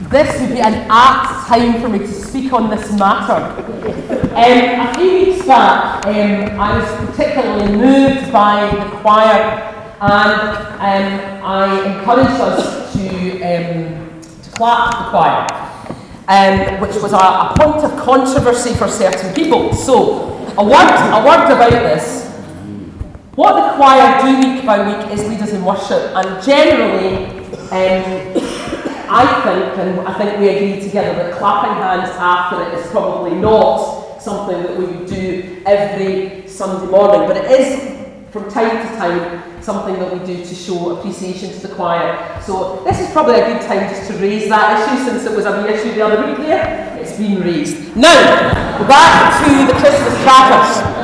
this would be an apt time for me to speak on this matter. A few weeks back, I was particularly moved by the choir, and I encouraged us to clap the choir, which was a point of controversy for certain people. So, a word about this. What the choir do week by week is lead us in worship, and generally, I think we agree together that clapping hands after it is probably not something that we would do every Sunday morning, but it is from time to time something that we do to show appreciation to the choir. So this is probably a good time just to raise that issue, since it was a wee issue the other week there. It's been raised. Now, back to the Christmas crackers.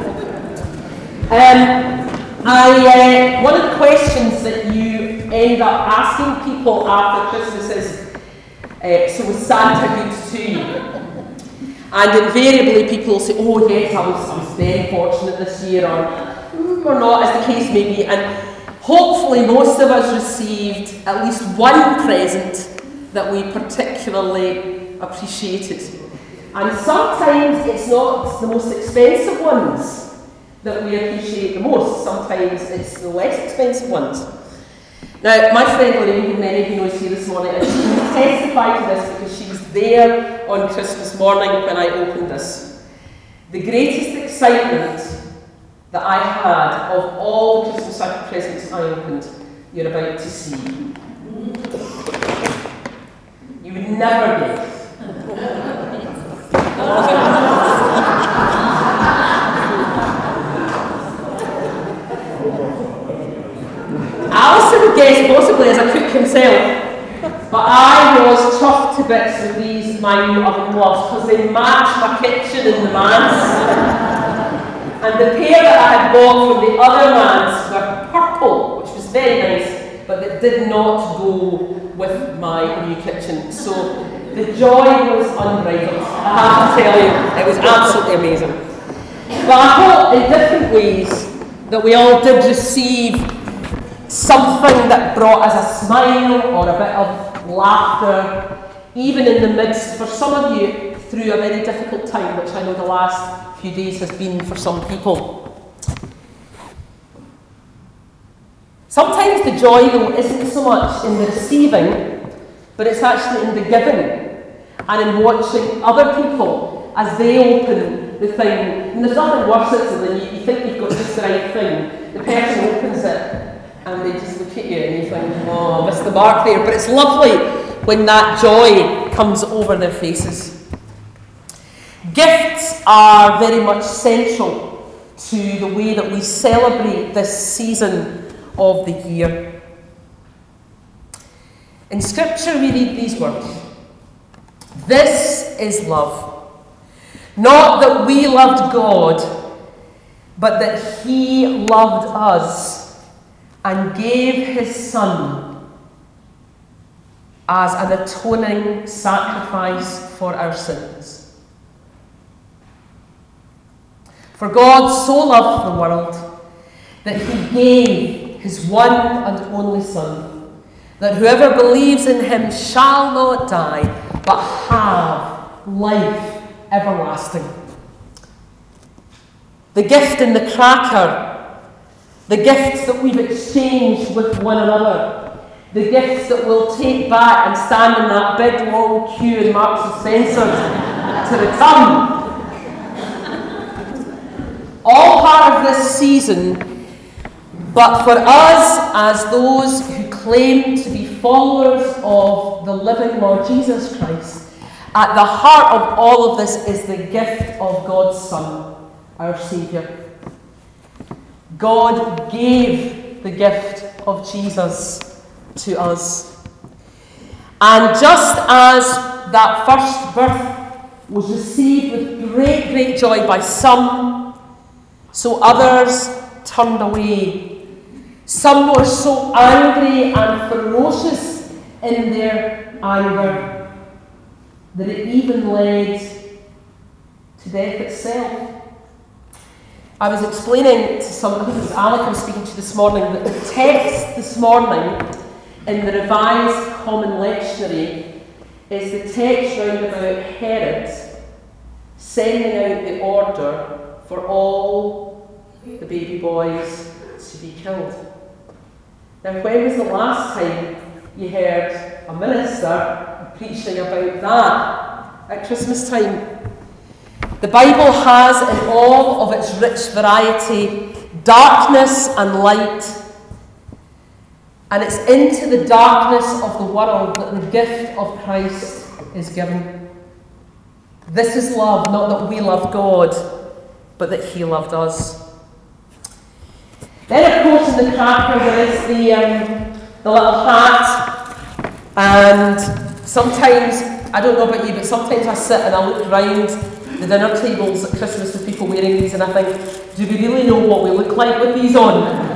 One of the questions that you end up asking people after Christmas is, so was Santa good to you? And invariably people will say, oh yes, I was very fortunate this year, or not, as the case may be. And hopefully most of us received at least one present that we particularly appreciated. And sometimes it's not the most expensive ones that we appreciate the most. Sometimes it's the less expensive ones. Now, my friend Lorraine, who many of you know is here this morning, and she can testify to this because she was there on Christmas morning when I opened this. The greatest excitement that I had of all the Christmas presents I opened, you're about to see. You would never guess. Alison would guess possibly as a cook himself, but I was chuffed to bits with these my new oven gloves because they match my kitchen in the manse. And the pair that I had bought from the other manse were purple, which was very nice, but that did not go with my new kitchen. So the joy was unbridled, I have to tell you. It was absolutely amazing. But I hope in different ways that we all did receive something that brought us a smile or a bit of laughter, even in the midst, for some of you, through a very difficult time, which I know the last few days has been for some people. Sometimes the joy, though, isn't so much in the receiving, but it's actually in the giving, and in watching other people as they open the thing. And there's nothing worse than you think you've got just the right thing. The person opens it, and they just look at you and you think, oh, I missed the mark there. But it's lovely when that joy comes over their faces. Gifts are very much central to the way that we celebrate this season of the year. In Scripture we read these words: "This is love, not that we loved God, but that He loved us and gave His Son as an atoning sacrifice for our sins. For God so loved the world that He gave His one and only Son, that whoever believes in Him shall not die, but have life everlasting." The gift in the cracker, the gifts that we've exchanged with one another, the gifts that we'll take back and stand in that big long queue in Marks and Spencer's to return. All part of this season, but for us as those who claim to be followers of the living Lord Jesus Christ, at the heart of all of this is the gift of God's Son, our Saviour. God gave the gift of Jesus to us. And just as that first birth was received with great, great joy by some, so others turned away. Some were so angry and ferocious in their anger that it even led to death itself. I was explaining to someone, I think it was Alec I was speaking to this morning, that the text this morning in the Revised Common Lectionary is the text round about Herod sending out the order for all the baby boys to be killed. Now, when was the last time you heard a minister preaching about that at Christmas time? The Bible has, in all of its rich variety, darkness and light. And it's into the darkness of the world that the gift of Christ is given. This is love, not that we love God, but that He loved us. Then, of course, in the cracker there is the little hat. And sometimes, I don't know about you, but sometimes I sit and I look round the dinner tables at Christmas with people wearing these and I think, do we really know what we look like with these on?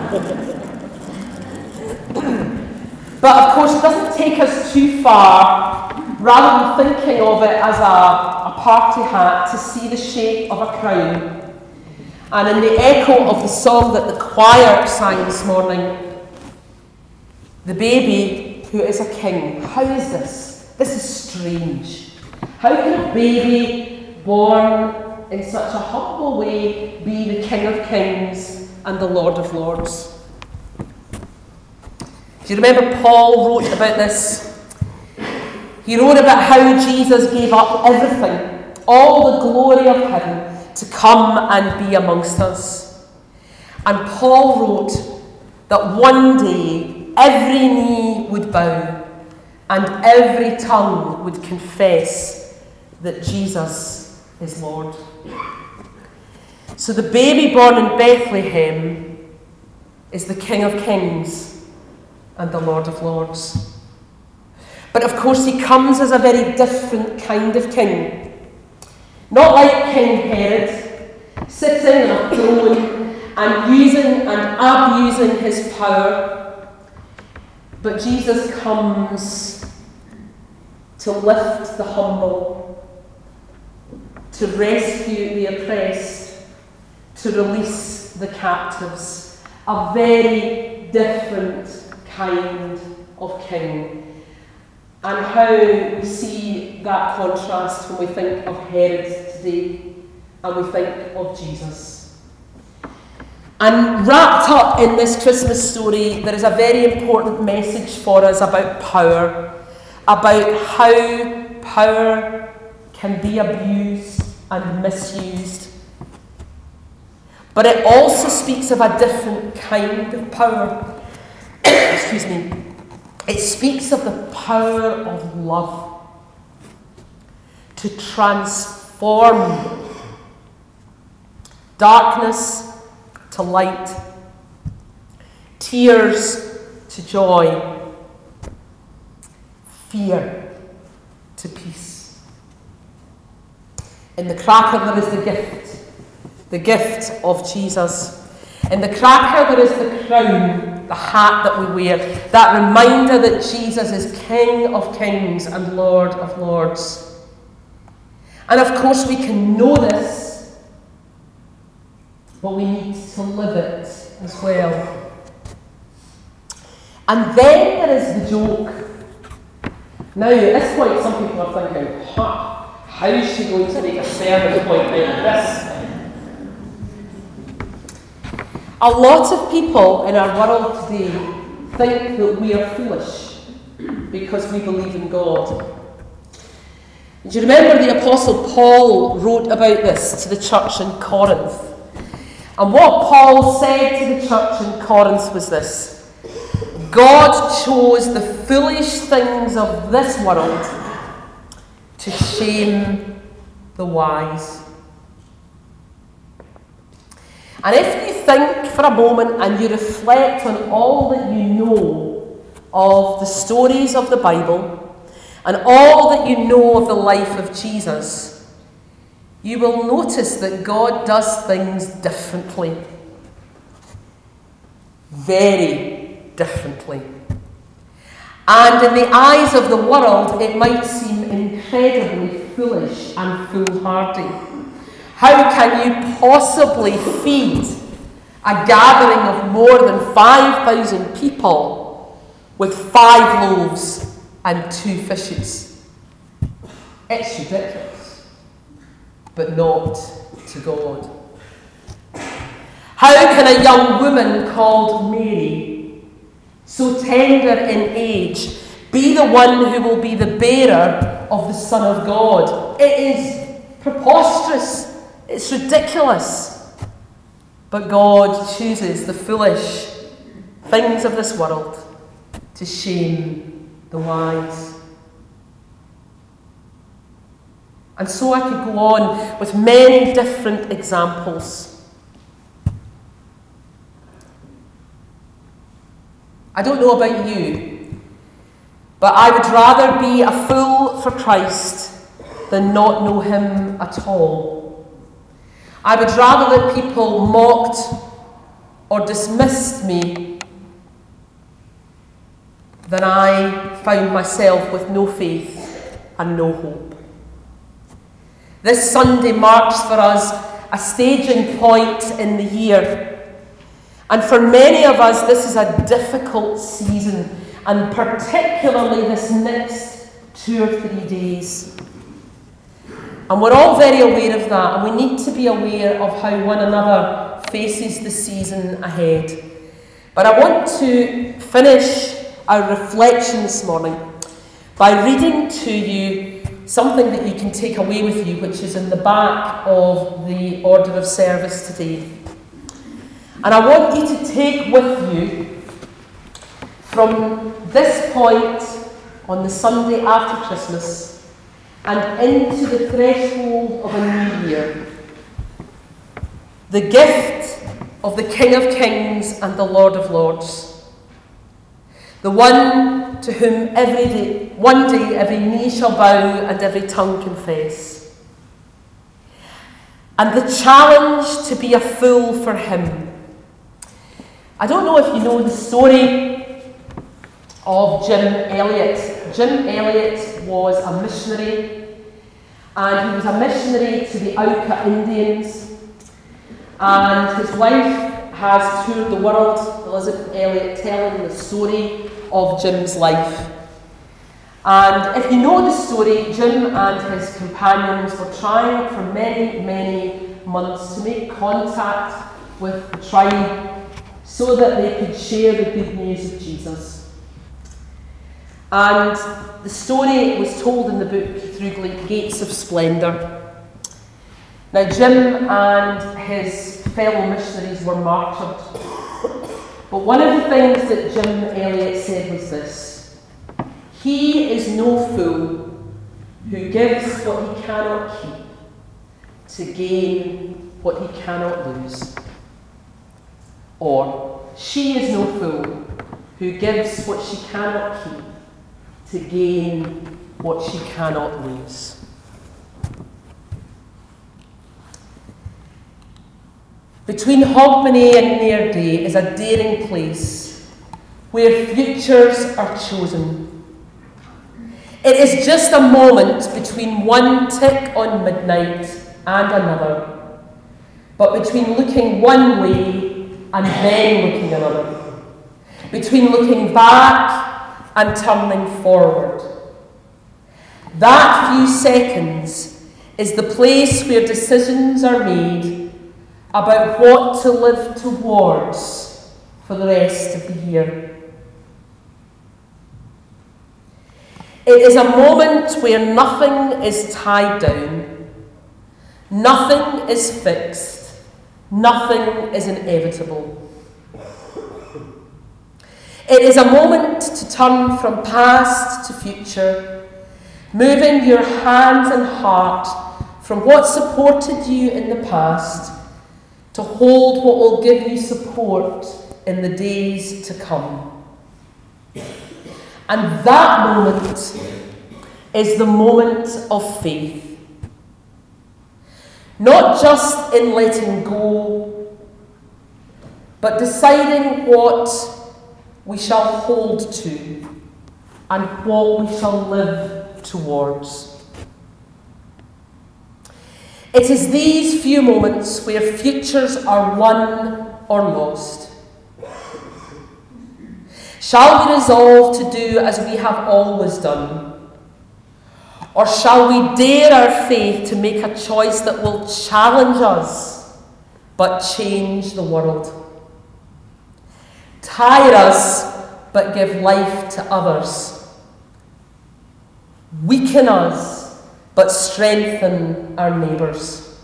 But of course, it doesn't take us too far, rather than thinking of it as a party hat, to see the shape of a crown. And in the echo of the song that the choir sang this morning, the baby who is a king. How is this? This is strange. How can a baby born in such a humble way be the King of Kings and the Lord of Lords? Do you remember Paul wrote about this? He wrote about how Jesus gave up everything, all the glory of heaven, to come and be amongst us. And Paul wrote that one day every knee would bow and every tongue would confess that Jesus is Lord. So the baby born in Bethlehem is the King of Kings and the Lord of Lords. But of course he comes as a very different kind of king. Not like King Herod, sitting on a throne and using and abusing his power. But Jesus comes to lift the humble, to rescue the oppressed, to release the captives. A very different kind of king. And how we see that contrast when we think of Herod today and we think of Jesus. And wrapped up in this Christmas story, there is a very important message for us about power, about how power can be abused and misused. But it also speaks of a different kind of power. Excuse me. It speaks of the power of love to transform darkness to light, tears to joy, fear to peace. In the cracker there is the gift of Jesus. In the cracker there is the crown, the hat that we wear, that reminder that Jesus is King of Kings and Lord of Lords. And of course we can know this, but we need to live it as well. And then there is the joke. Now at this point some people are thinking, how is she going to make a sermon point like this? A lot of people in our world today think that we are foolish because we believe in God. Do you remember the Apostle Paul wrote about this to the church in Corinth? And what Paul said to the church in Corinth was this: God chose the foolish things of this world to shame the wise. And if you think for a moment and you reflect on all that you know of the stories of the Bible and all that you know of the life of Jesus, you will notice that God does things differently. Very differently. And in the eyes of the world, it might seem incredibly foolish and foolhardy. How can you possibly feed a gathering of more than 5,000 people with 5 loaves and 2 fishes? It's ridiculous, but not to God. How can a young woman called Mary, so tender in age, be the one who will be the bearer of the Son of God? It is preposterous. It's ridiculous. But God chooses the foolish things of this world to shame the wise. And so I could go on with many different examples. I don't know about you, but I would rather be a fool for Christ than not know him at all. I would rather that people mocked or dismissed me than I found myself with no faith and no hope. This Sunday marks for us a staging point in the year. And for many of us, this is a difficult season, and particularly this next 2 or 3 days. And we're all very aware of that, and we need to be aware of how one another faces the season ahead. But I want to finish our reflection this morning by reading to you something that you can take away with you, which is in the back of the order of service today. And I want you to take with you, from this point on the Sunday after Christmas and into the threshold of a new year, the gift of the King of Kings and the Lord of Lords, the one to whom one day every knee shall bow and every tongue confess, and the challenge to be a fool for him. I don't know if you know the story of Jim Elliot. Jim Elliot was a missionary, and he was a missionary to the Auca Indians, and his wife has toured the world, Elizabeth Elliot, telling the story of Jim's life. And if you know the story, Jim and his companions were trying for many, many months to make contact with the tribe so that they could share the good news of Jesus. And the story was told in the book Through Gates of Splendour. Now, Jim and his fellow missionaries were martyred. But one of the things that Jim Elliot said was this: he is no fool who gives what he cannot keep to gain what he cannot lose. Or, she is no fool who gives what she cannot keep to gain what she cannot lose. Between Hogmanay and Nairday is a daring place where futures are chosen. It is just a moment between one tick on midnight and another, but between looking one way and then looking another, between looking back and turning forward. That few seconds is the place where decisions are made about what to live towards for the rest of the year. It is a moment where nothing is tied down, nothing is fixed, nothing is inevitable. It is a moment to turn from past to future, moving your hands and heart from what supported you in the past to hold what will give you support in the days to come. And that moment is the moment of faith. Not just in letting go, but deciding what we shall hold to and what we shall live towards. It is these few moments where futures are won or lost. Shall we resolve to do as we have always done? Or shall we dare our faith to make a choice that will challenge us, but change the world? Tire us, but give life to others. Weaken us, but strengthen our neighbours.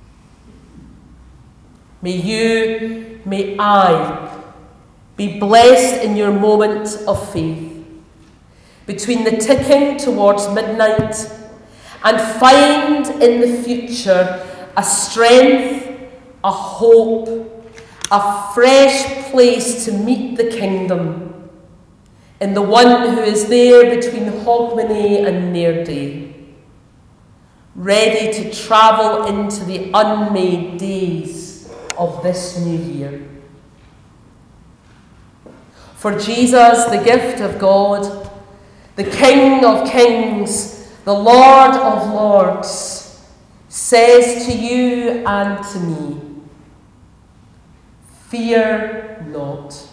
May you, may I, be blessed in your moment of faith, between the ticking towards midnight, and find in the future a strength, a hope, a fresh place to meet the kingdom, in the one who is there between Hogmanay and Nearday, ready to travel into the unmade days of this new year. For Jesus, the gift of God, the King of kings, the Lord of lords, says to you and to me, fear not.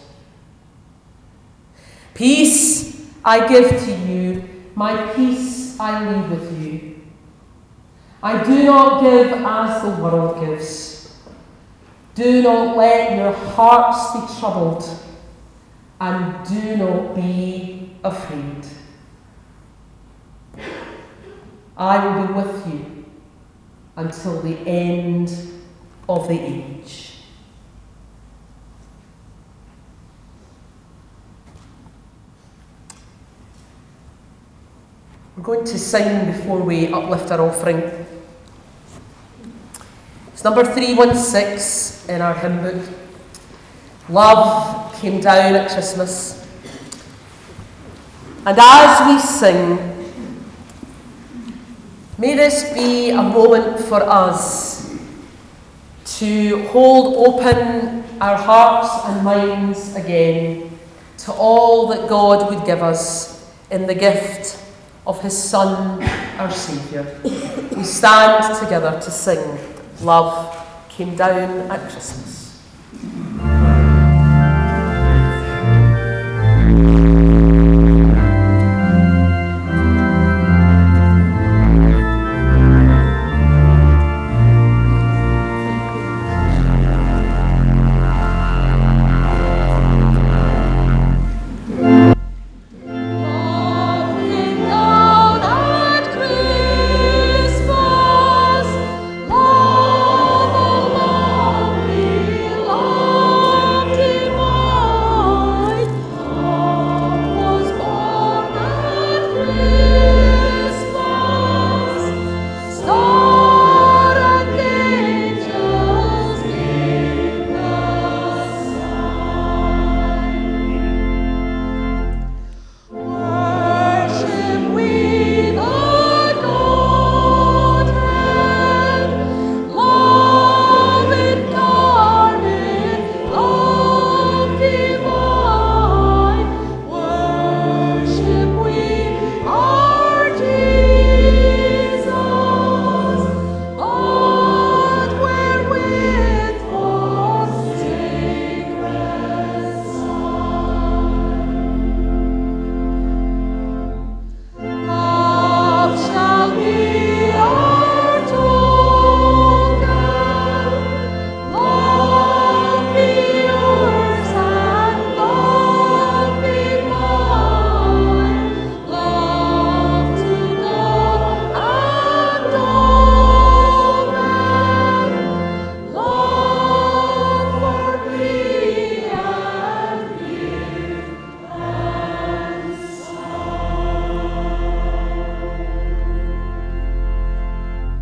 Peace I give to you, my peace I leave with you. I do not give as the world gives. Do not let your hearts be troubled, and do not be afraid. I will be with you until the end of the age. We're going to sing before we uplift our offering. It's number 316 in our hymn book. Love came down at Christmas. And as we sing, may this be a moment for us to hold open our hearts and minds again to all that God would give us in the gift of his Son, our Saviour. We stand together to sing, Love Came Down at Christmas.